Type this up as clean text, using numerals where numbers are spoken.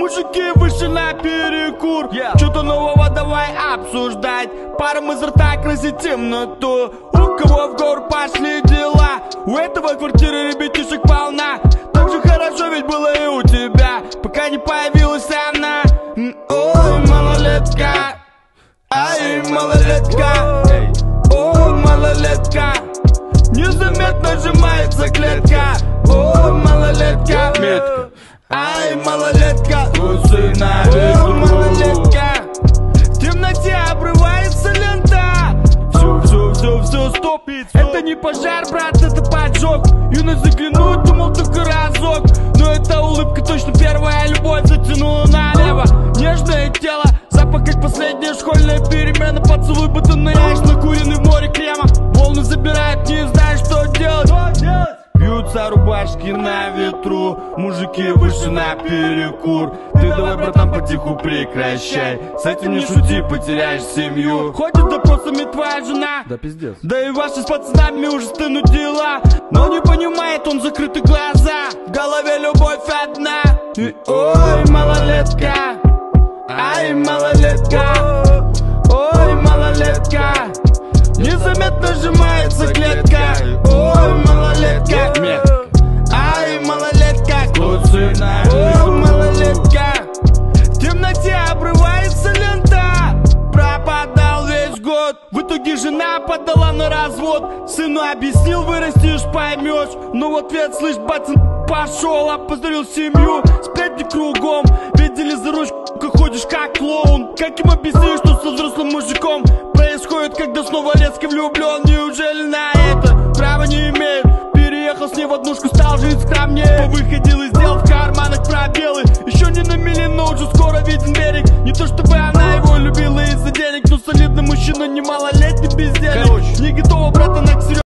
Мужики вышли на перекур, что-то нового давай обсуждать. Паром изо рта красит темноту. У кого в гору пошли дела, у этого квартиры ребятишек полна. Так же хорошо ведь было и у тебя, пока не появилась она. Ой, малолетка, ай, малолетка, ой, малолетка, незаметно сжимается клетка. Ой, малолетка, метка, ай, малолетка, трусы на ветру. Малолетка, в темноте обрывается лента. Все, стоп, это не пожар, брат, это поджог. Юность заглянуть думал только разок, но эта улыбка точно первая любовь затянула налево. Нежное тело, запах как последняя школьная перемена. Поцелуй, будто ныряешь накуренный в море крема. Волны забирают, не знаешь, что делать. Бьются рубашки на ветру, мужики вышли на перекур. Ты давай, братан, потиху прекращай, с этим не шути, потеряешь семью. Ходит допросами твоя жена, да пиздец. Да и ваши с пацанами уже стынут дела. Но не понимает он закрыты глаза, в голове любовь одна. И ой, малолетка, ай, малолетка, ой, малолетка, незаметно сжимается клетка. Ой, малолетка, ай, малолетка, трусы на ветру. Ой, малолетка, в темноте обрывается лента. Пропадал весь год, в итоге жена подала на развод. Сыну объяснил, вырастешь, поймешь. Но в ответ, слышь, батин пошел, опозорил семью. Сплетни кругом, видели за ручку, ходишь как клоун. Как им объяснишь, что со взрослым мужиком происходит, когда снова резко влюблен? Неужели на это право не имеет? Переехал с ней в однушку, стал жить скромнее. Повыходил и сделал в карманах пробелы. Еще не на мели, но уже скоро виден берег. Не то чтобы она его любила из-за денег, но солидный мужчина, не малолетний бездельник. Не готова, брата, на